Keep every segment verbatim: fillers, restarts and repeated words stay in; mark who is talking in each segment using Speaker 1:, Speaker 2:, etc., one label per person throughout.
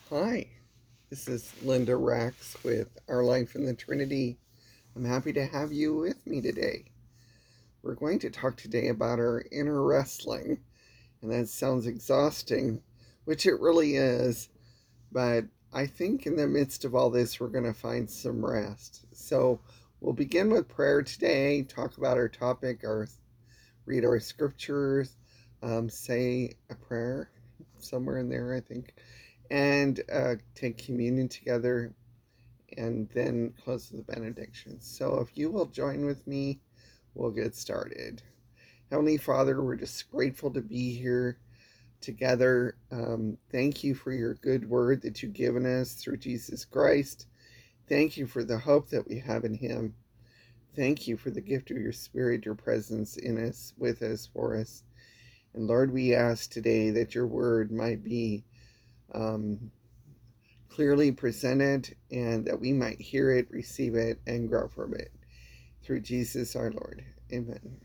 Speaker 1: Hi, this is Linda Rax with Our Life in the Trinity. I'm happy to have you with me today. We're going to talk today about our inner wrestling, and that sounds exhausting, which it really is, but I think in the midst of all this, we're going to find some rest. So we'll begin with prayer today, talk about our topic, our read our scriptures, um, say a prayer somewhere in there, I think, and uh, take communion together, and then close with the benediction. So if you will join with me, we'll get started. Heavenly Father, we're just grateful to be here together. Um, thank you for your good word that you've given us through Jesus Christ. Thank you for the hope that we have in him. Thank you for the gift of your Spirit, your presence in us, with us, for us. And Lord, we ask today that your word might be um, clearly presented and that we might hear it, receive it, and grow from it. Through Jesus our Lord. Amen.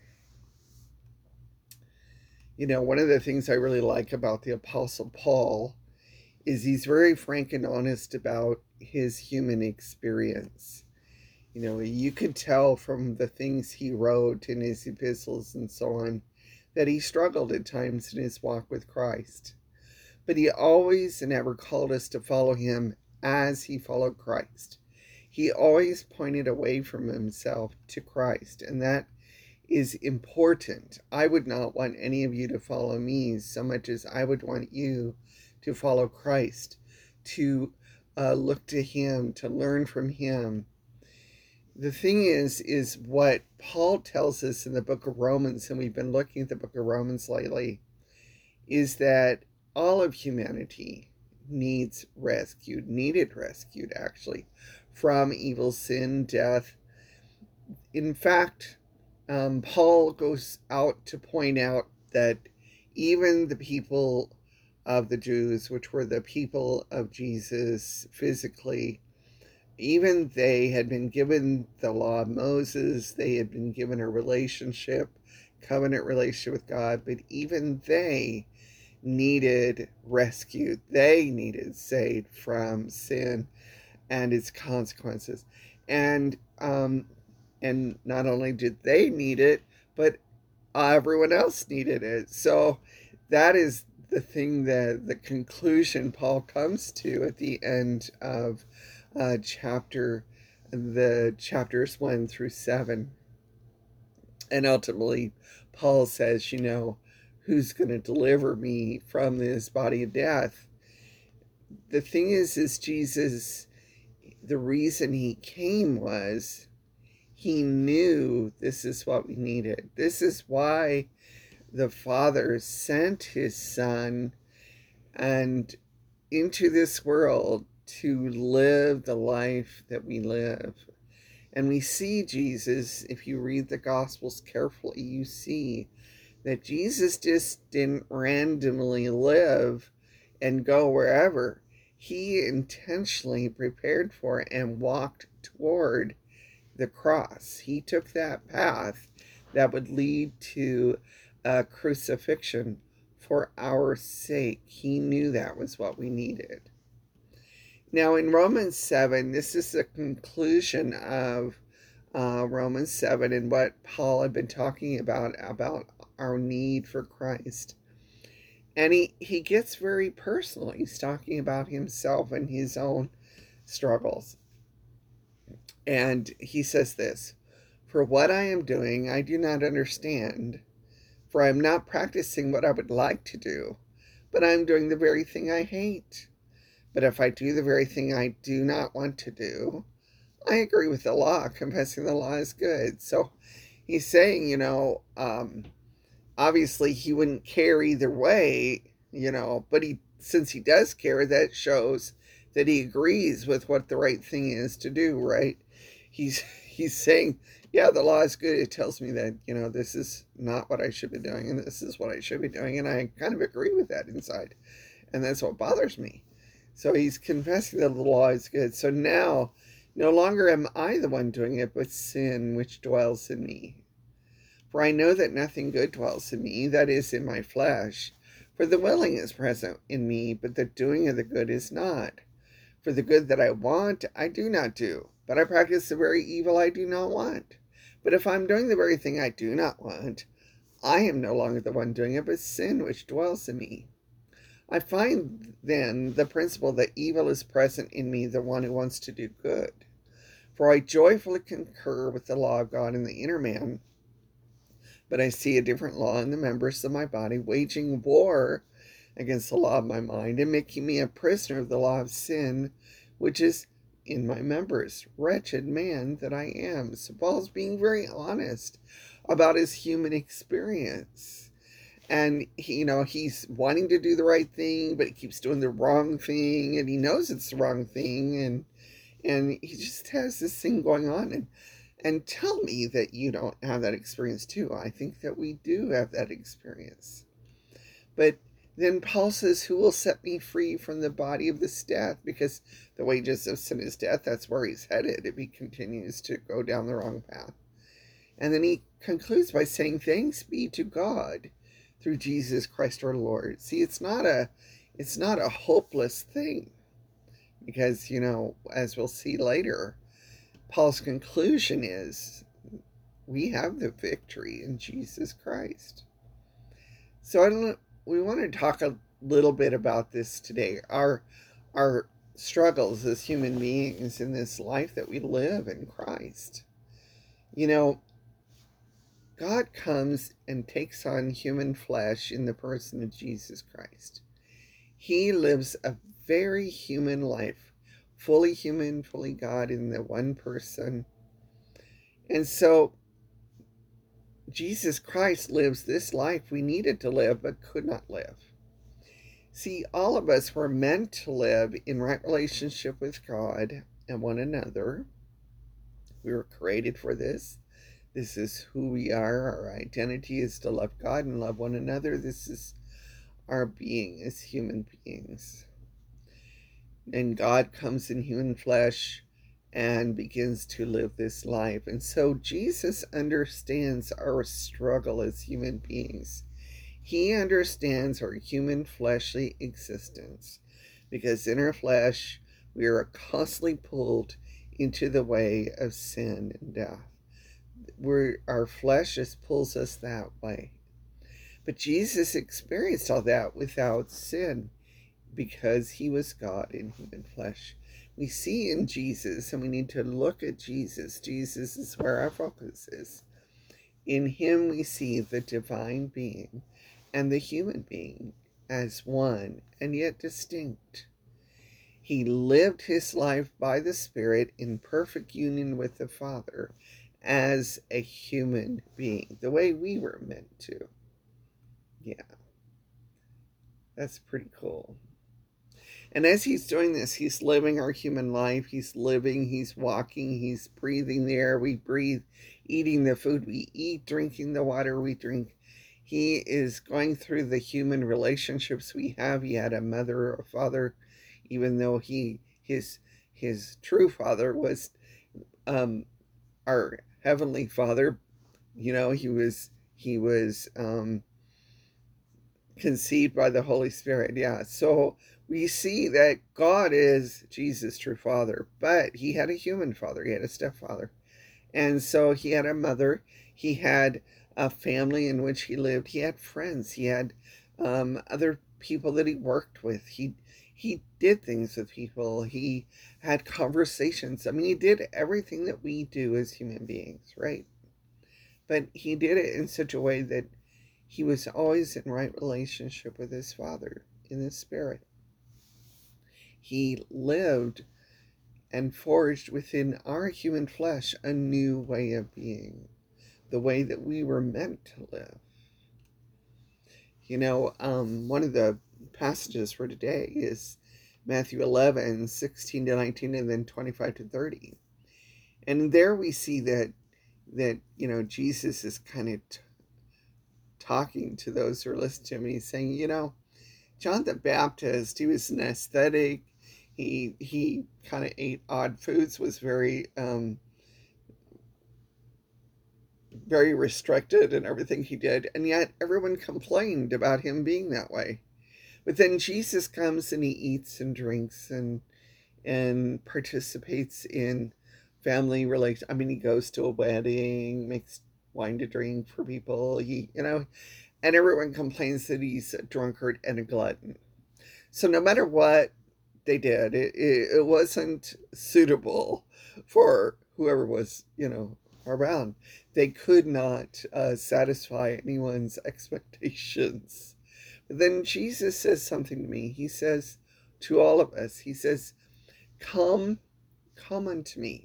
Speaker 1: You know, one of the things I really like about the Apostle Paul is he's very frank and honest about his human experience. You know, you could tell from the things he wrote in his epistles and so on that he struggled at times in his walk with Christ. But he always and ever called us to follow him as he followed Christ. He always pointed away from himself to Christ, and that is important. I would not want any of you to follow me so much as I would want you to follow Christ, to uh, look to him, to learn from him. The thing is, is what Paul tells us in the book of Romans, and we've been looking at the book of Romans lately, is that all of humanity needs rescued, needed rescued actually, from evil, sin, death. In fact, um, Paul goes out to point out that even the people of the Jews, which were the people of Jesus physically, even they had been given the law of Moses, they had been given a relationship, covenant relationship with God, but even they needed rescued. They needed saved from sin and its consequences. And um, and not only did they need it, but everyone else needed it. So that is the thing that the conclusion Paul comes to at the end of uh, chapter the chapters one through seven. And ultimately, Paul says, you know, who's going to deliver me from this body of death? The thing is, is Jesus, the reason he came was he knew this is what we needed. This is why the Father sent his Son and into this world to live the life that we live. And we see Jesus, if you read the Gospels carefully, you see that Jesus just didn't randomly live and go wherever. He intentionally prepared for and walked toward the cross. He took that path that would lead to a crucifixion for our sake. He knew that was what we needed. Now, in Romans seven, this is the conclusion of uh, Romans seven and what Paul had been talking about, about our need for Christ. And he, he gets very personal. He's talking about himself and his own struggles. And he says this, "For what I am doing, I do not understand. For I am not practicing what I would like to do, but I am doing the very thing I hate. But if I do the very thing I do not want to do, I agree with the law, confessing the law is good." So he's saying, you know, um, obviously he wouldn't care either way, you know, but he, since he does care, that shows that he agrees with what the right thing is to do, right? He's he's saying, yeah, the law is good. It tells me that, you know, this is not what I should be doing and this is what I should be doing, and I kind of agree with that inside. And that's what bothers me. So he's confessing that the law is good. So now, no longer am I the one doing it, but sin which dwells in me. For I know that nothing good dwells in me, that is, in my flesh. For the willing is present in me, but the doing of the good is not. For the good that I want, I do not do, but I practice the very evil I do not want. But if I am doing the very thing I do not want, I am no longer the one doing it, but sin which dwells in me. I find then the principle that evil is present in me, the one who wants to do good. For I joyfully concur with the law of God in the inner man, but I see a different law in the members of my body, waging war against the law of my mind and making me a prisoner of the law of sin, which is in my members. Wretched man that I am. So Paul's being very honest about his human experience. And, he, you know, he's wanting to do the right thing, but he keeps doing the wrong thing, and he knows it's the wrong thing, and and he just has this thing going on. And, and tell me that you don't have that experience too. I think that we do have that experience. But then Paul says, who will set me free from the body of this death? Because the wages of sin is death. That's where he's headed if he continues to go down the wrong path. And then he concludes by saying, thanks be to God through Jesus Christ our Lord. See, it's not a it's not a hopeless thing, because, you know, as we'll see later, Paul's conclusion is we have the victory in Jesus Christ. So I don't we want to talk a little bit about this today. Our our struggles as human beings in this life that we live in Christ. You know, God comes and takes on human flesh in the person of Jesus Christ. He lives a very human life, fully human, fully God in the one person. And so Jesus Christ lives this life we needed to live but could not live. See, all of us were meant to live in right relationship with God and one another. We were created for this. This is who we are. Our identity is to love God and love one another. This is our being as human beings. And God comes in human flesh and begins to live this life. And so Jesus understands our struggle as human beings. He understands our human fleshly existence, because in our flesh we are constantly pulled into the way of sin and death. Where our flesh just pulls us that way. But Jesus experienced all that without sin, because he was God in human flesh. We see in Jesus, and we need to look at Jesus. Jesus is where our focus is. In him we see the divine being and the human being as one and yet distinct. He lived his life by the Spirit in perfect union with the Father as a human being, the way we were meant to. Yeah, that's pretty cool. And as he's doing this, he's living our human life. He's living, he's walking, he's breathing the air we breathe, eating the food we eat, drinking the water we drink. He is going through the human relationships we have. He had a mother or a father, even though he his his true father was um, our Heavenly Father. You know, he was he was um, conceived by the Holy Spirit. Yeah, so we see that God is Jesus' true father, but he had a human father. He had a stepfather. And so he had a mother. He had a family in which he lived. He had friends. He had um, other people that he worked with. He he did things with people. He had conversations. I mean, he did everything that we do as human beings, right? But he did it in such a way that he was always in right relationship with his Father in the Spirit. He lived and forged within our human flesh a new way of being, the way that we were meant to live. You know, um, one of the passages for today is Matthew eleven, sixteen to nineteen, and then twenty-five to thirty. And there we see that, that you know, Jesus is kind of t- talking to those who are listening to him. And he's saying, you know, John the Baptist, he was an ascetic. He he kind of ate odd foods, was very um, very restricted in everything he did, and yet everyone complained about him being that way. But then Jesus comes and he eats and drinks and and participates in family relations. I mean, he goes to a wedding, makes wine to drink for people. He, you know, and everyone complains that he's a drunkard and a glutton. So no matter what they did, it, it, it wasn't suitable for whoever was, you know, around. They could not uh, satisfy anyone's expectations. But then Jesus says something to me. He says to all of us, he says, Come, come unto me,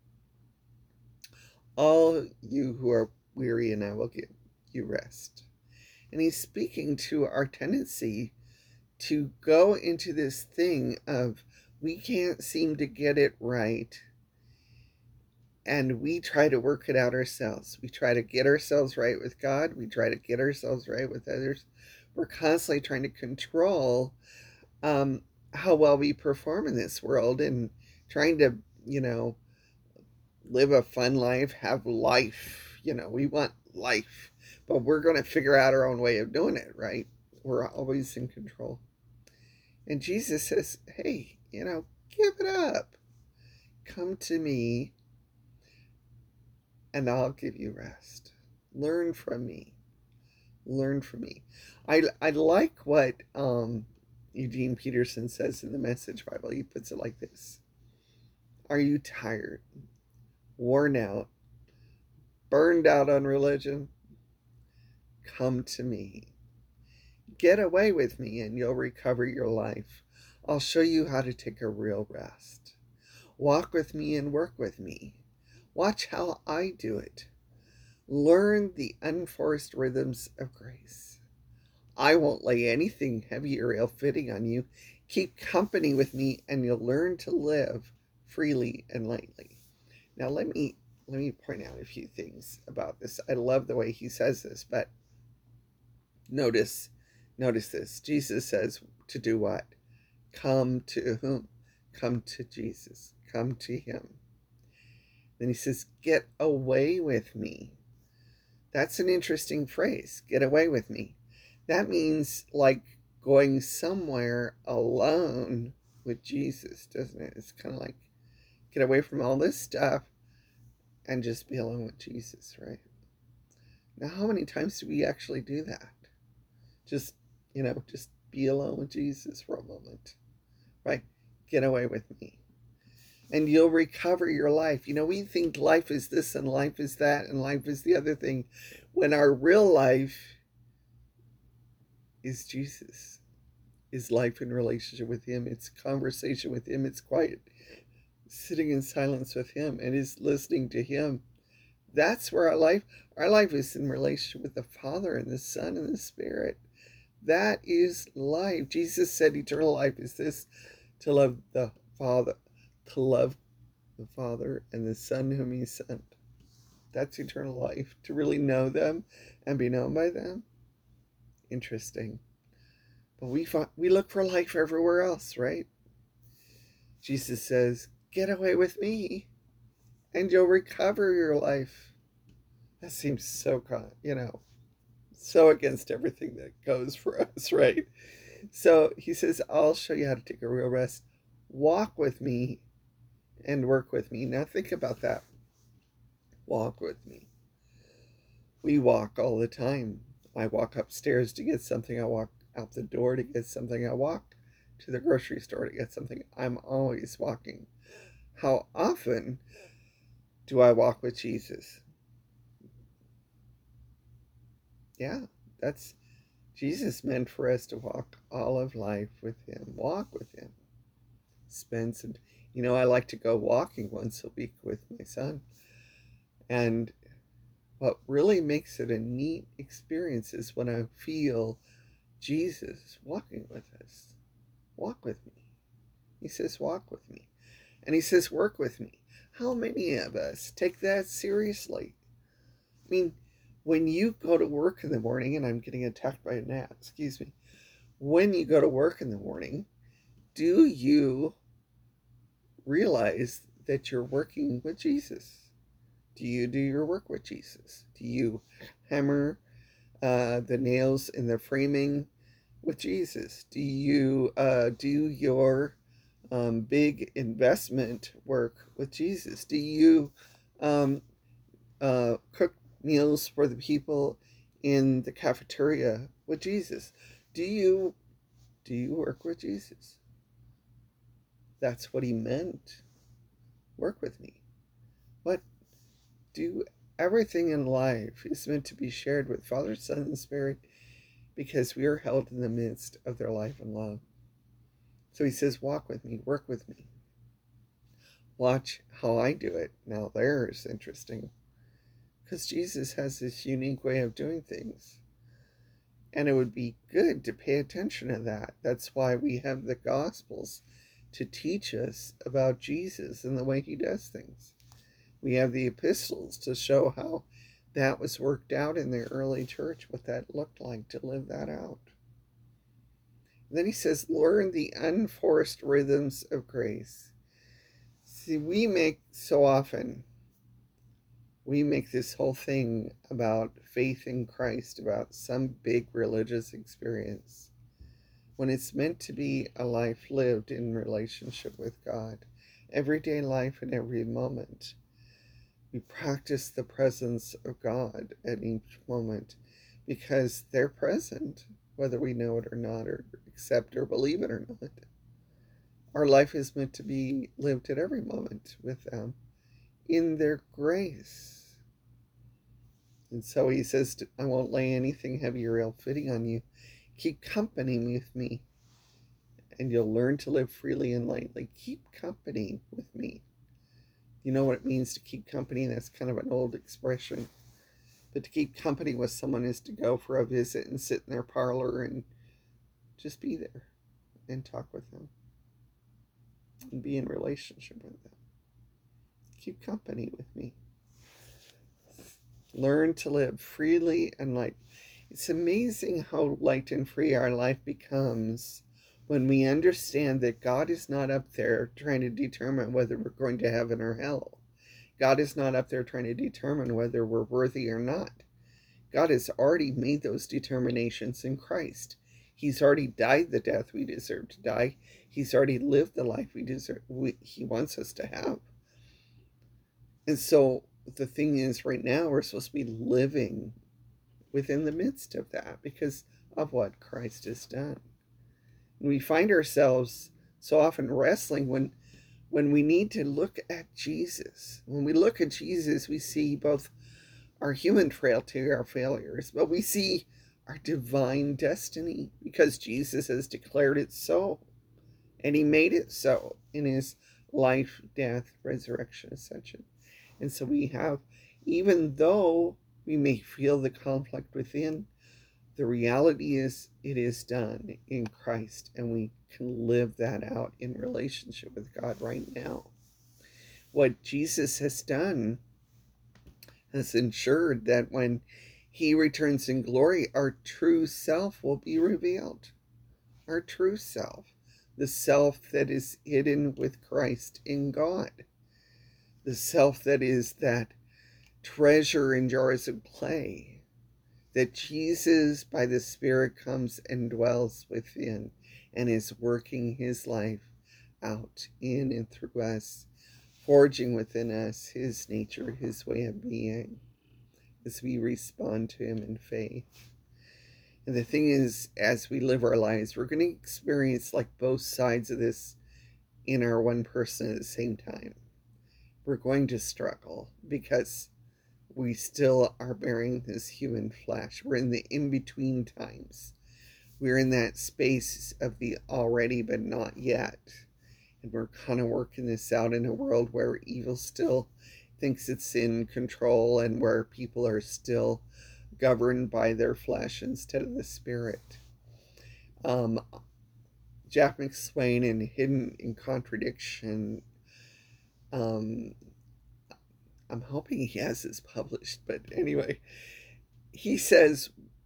Speaker 1: all you who are weary, and I will give you rest. And he's speaking to our tendency to go into this thing of we can't seem to get it right, and we try to work it out ourselves. We try to get ourselves right with God. We try to get ourselves right with others. We're constantly trying to control um, how well we perform in this world and trying to, you know, live a fun life, have life. You know, we want life, but we're going to figure out our own way of doing it, right? We're always in control. And Jesus says, hey, you know, give it up. Come to me and I'll give you rest. Learn from me. Learn from me. I, I like what um, Eugene Peterson says in the Message Bible. He puts it like this. Are you tired, worn out, burned out on religion? Come to me. Get away with me and you'll recover your life. I'll show you how to take a real rest. Walk with me and work with me. Watch how I do it. Learn the unforced rhythms of grace. I won't lay anything heavy or ill-fitting on you. Keep company with me and you'll learn to live freely and lightly. Now let me let me point out a few things about this. I love the way he says this, but notice notice this. Jesus says to do what? Come to whom? Come to Jesus. Come to him. Then he says, get away with me. That's an interesting phrase. Get away with me. That means like going somewhere alone with Jesus, doesn't it? It's kind of like get away from all this stuff and just be alone with Jesus, right? Now, how many times do we actually do that? Just, you know, just be alone with Jesus for a moment, right? Get away with me. And you'll recover your life. You know, we think life is this and life is that and life is the other thing, when our real life is Jesus, is life in relationship with him. It's conversation with him. It's quiet, sitting in silence with him, and is listening to him. That's where our life, our life is in relationship with the Father and the Son and the Spirit. That is life. Jesus said eternal life is this, to love the Father, to love the Father and the Son whom he sent. That's eternal life, to really know them and be known by them. Interesting. But we find, we look for life everywhere else, right? Jesus says, get away with me and you'll recover your life. That seems so, you know, so against everything that goes for us, right? So he says, I'll show you how to take a real rest. Walk with me and work with me. Now think about that. Walk with me. We walk all the time. I walk upstairs to get something. I walk out the door to get something. I walk to the grocery store to get something. I'm always walking. How often do I walk with Jesus? Yeah, that's Jesus meant for us to walk all of life with him. Walk with him. Spend some, you know, I like to go walking once a week with my son. And what really makes it a neat experience is when I feel Jesus walking with us. Walk with me. He says, walk with me. And he says, work with me. How many of us take that seriously? I mean, when you go to work in the morning, and I'm getting attacked by a gnat, excuse me. When you go to work in the morning, do you realize that you're working with Jesus? Do you do your work with Jesus? Do you hammer uh, the nails in the framing with Jesus? Do you uh, do your um, big investment work with Jesus? Do you um, uh, cook meals for the people in the cafeteria with Jesus? Do you do you work with Jesus? That's what he meant. Work with me. What do everything in life is meant to be shared with Father, Son, and Spirit, because we are held in the midst of their life and love. So he says, walk with me, work with me. Watch how I do it. Now there's interesting, because Jesus has this unique way of doing things. And it would be good to pay attention to that. That's why we have the Gospels, to teach us about Jesus and the way he does things. We have the epistles to show how that was worked out in the early church, what that looked like to live that out. And then he says, learn the unforced rhythms of grace. See, we make so often, we make this whole thing about faith in Christ, about some big religious experience, when it's meant to be a life lived in relationship with God, everyday life in every moment. We practice the presence of God at each moment because they're present, whether we know it or not, or accept or believe it or not. Our life is meant to be lived at every moment with them in their grace. And so he says, I won't lay anything heavy or ill-fitting on you. Keep company with me, and you'll learn to live freely and lightly. Keep company with me. You know what it means to keep company? That's kind of an old expression. But to keep company with someone is to go for a visit and sit in their parlor and just be there and talk with them and be in relationship with them. Keep company with me. Learn to live freely and light. It's amazing how light and free our life becomes when we understand that God is not up there trying to determine whether we're going to heaven or hell. God is not up there trying to determine whether we're worthy or not. God has already made those determinations in Christ. He's already died the death we deserve to die. He's already lived the life we deserve, we, he wants us to have. And so the thing is, right now, we're supposed to be living within the midst of that because of what Christ has done. We find ourselves so often wrestling when when we need to look at Jesus. When we look at Jesus, we see both our human frailty, our failures, but we see our divine destiny because Jesus has declared it so. And he made it so in his life, death, resurrection, ascension. And so we have, even though we may feel the conflict within, the reality is it is done in Christ, and we can live that out in relationship with God right now. What Jesus has done has ensured that when he returns in glory, our true self will be revealed. Our true self, the self that is hidden with Christ in God, the self that is that treasure in jars of clay, that Jesus, by the Spirit, comes and dwells within and is working his life out in and through us, forging within us his nature, his way of being, as we respond to him in faith. And the thing is, as we live our lives, we're going to experience like both sides of this in our one person at the same time. We're going to struggle because we still are bearing this human flesh. We're in the in-between times. We're in that space of the already but not yet. And we're kind of working this out in a world where evil still thinks it's in control and where people are still governed by their flesh instead of the Spirit. Um, Jack McSwain in Hidden in Contradiction, um, I'm hoping he has this published, but anyway, he says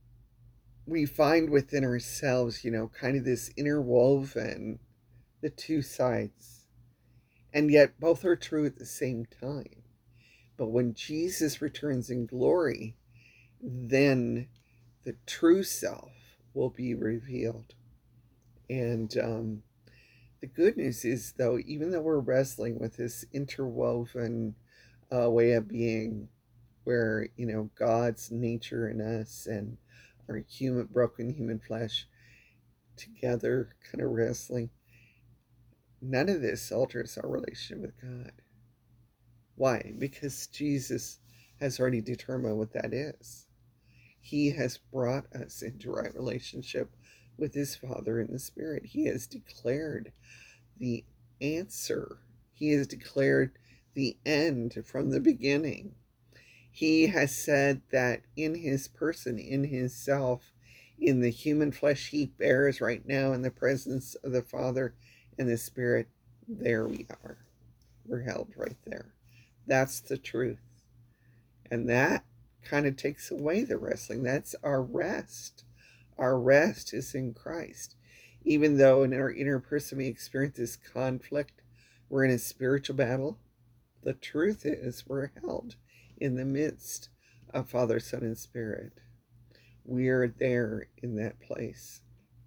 Speaker 1: we find within ourselves, you know, kind of this interwoven, the two sides, and yet both are true at the same time. But when Jesus returns in glory, then the true self will be revealed. And um, the good news is, though, even though we're wrestling with this interwoven uh, way of being, where, you know, God's nature in us and our human, broken human flesh together kind of wrestling, none of this alters our relationship with God. Why? Because Jesus has already determined what that is. He has brought us into right relationship with his Father in the Spirit. He has declared the answer. He has declared the end from the beginning. He has said that in his person, in his self, in the human flesh he bears right now in the presence of the Father and the Spirit, there we are. We're held right there. That's the truth. And that kind of takes away the wrestling. That's our rest. Our rest is in Christ. Even though in our inner person we experience this conflict, we're in a spiritual battle, the truth is we're held in the midst of Father, Son, and Spirit. We're there in that place.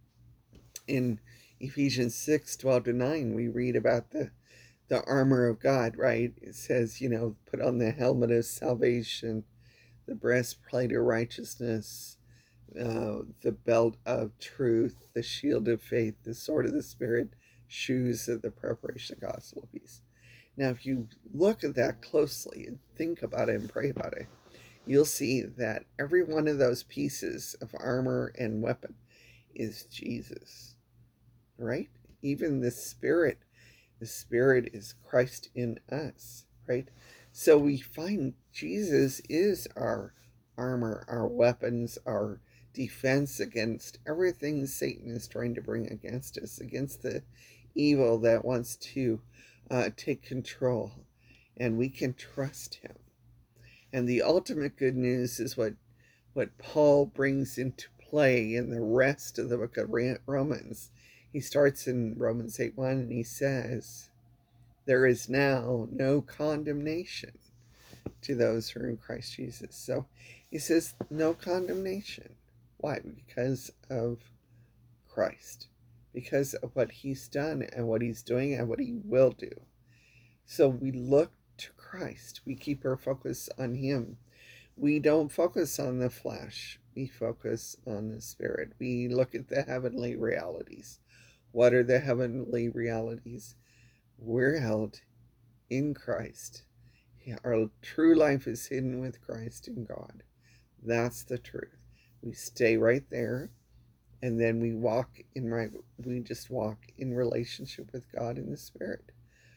Speaker 1: In Ephesians six, twelve to nine, we read about the, the armor of God, right? It says, you know, put on the helmet of salvation, the breastplate of righteousness, uh, the belt of truth, the shield of faith, the sword of the Spirit, shoes of the preparation of gospel of peace. Now, if you look at that closely and think about it and pray about it, you'll see that every one of those pieces of armor and weapon is Jesus, right? Even the Spirit, the Spirit is Christ in us, right? So we find Jesus is our armor, our weapons, our defense against everything Satan is trying to bring against us, against the evil that wants to uh, take control. And we can trust him. And the ultimate good news is what, what Paul brings into play in the rest of the book of Romans. He starts in Romans eight one and he says, there is now no condemnation to those who are in Christ Jesus. So he says no condemnation. Why? Because of Christ. Because of what he's done and what he's doing and what he will do. So we look to Christ. We keep our focus on him. We don't focus on the flesh. We focus on the Spirit. We look at the heavenly realities. What are the heavenly realities? We're held in Christ. Our true life is hidden with Christ in God. That's the truth. We stay right there, and then we walk in right. We just walk in relationship with God in the Spirit.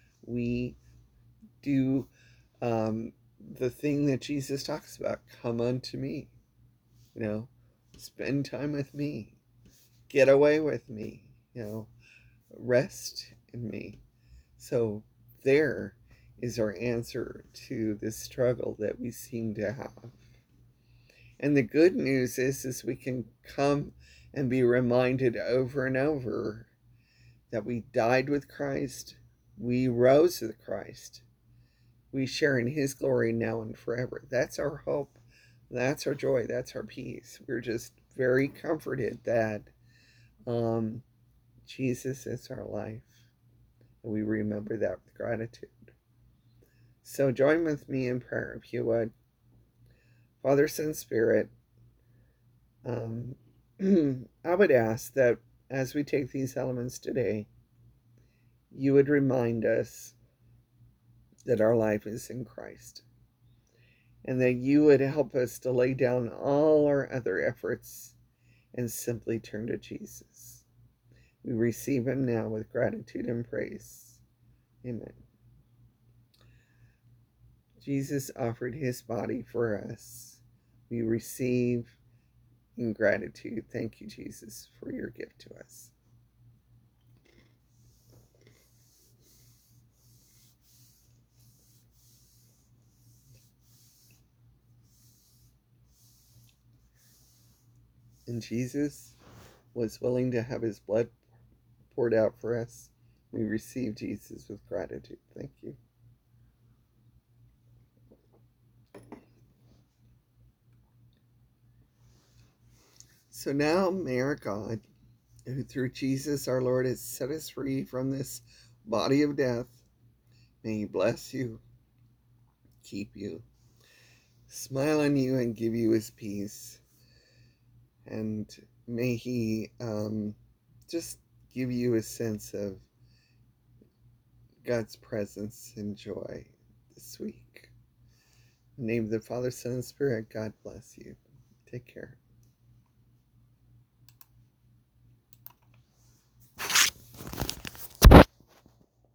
Speaker 1: We do um, the thing that Jesus talks about. Come unto me. You know, spend time with me. Get away with me. You know, rest in me. So there is our answer to this struggle that we seem to have. And the good news is, is we can come and be reminded over and over that we died with Christ, we rose with Christ, we share in his glory now and forever. That's our hope, that's our joy, that's our peace. We're just very comforted that um, Jesus is our life, and we remember that with gratitude. So join with me in prayer, if you would. Father, Son, Spirit, um, I would ask that as we take these elements today, you would remind us that our life is in Christ, and that you would help us to lay down all our other efforts and simply turn to Jesus. We receive him now with gratitude and praise. Amen. Jesus offered his body for us. We receive in gratitude. Thank you, Jesus, for your gift to us. And Jesus was willing to have his blood poured out for us. We receive Jesus with gratitude. Thank you. So now may our God, who through Jesus our Lord has set us free from this body of death, may he bless you, keep you, smile on you, and give you his peace. And may he um, just give you a sense of God's presence and joy this week. In the name of the Father, Son, and Spirit, God bless you. Take care.